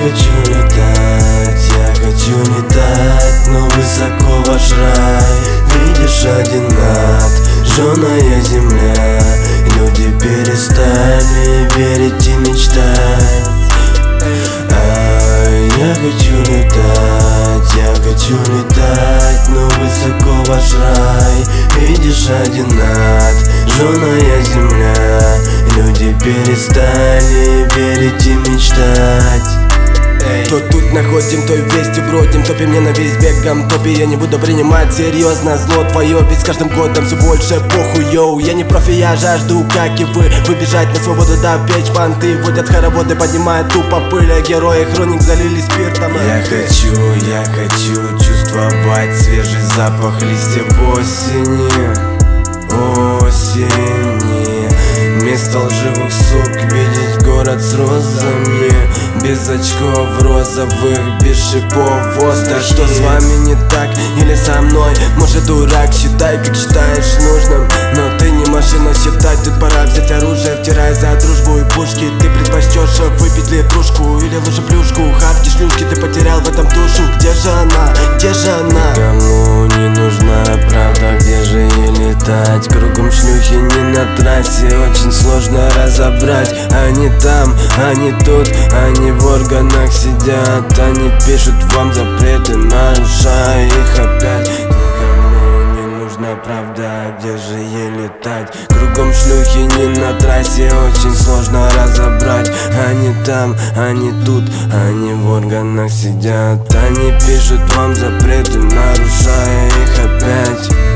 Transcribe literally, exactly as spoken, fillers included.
хочу летать, я хочу летать, но высоко ваш рай. Видишь, один над жжёная земля. Люди перестали верить и мечтать. А я хочу летать, я хочу летать, но высоко ваш рай. Видишь, один над жжёная земля. Люди перестали верить и мечтать. То тут находим, то и вместе бродим, топим ненависть бегом, топи я не буду принимать серьезно зло твое. Ведь с каждым годом все больше похуй, йоу. Я не профи, я жажду, как и вы, выбежать на свободу, да печь понты. Водят хороводы, поднимают тупо пыль, а герои хроник залили спиртом. Я хочу, я хочу чувствовать свежий запах листьев осени. Осени. Вместо лживых сук видеть город с розами. Без очков розовых, без шипов острых. Что с вами не так или со мной? Может, дурак, считай, как считаешь нужным. Но ты не машина считать, тут пора взять оружие. Втирая за дружбу и пушки. Ты предпочтешь выпить литрушку или лучше плюшку. Хапки, шлюшки, ты потерял в этом душу. Где же она? Где же она? Кому не нужна правда, где же ей летать? Кругом шлюхи не на трассе, очень сложно разобрать. Они там, они тут, они в органах сидят. Они пишут вам запреты, нарушая их опять. Никому не нужна правда, где же ей летать? Кругом шлюхи не на трассе, очень сложно разобрать. Они там, они тут, они в органах сидят. Они пишут вам запреты, нарушая их опять.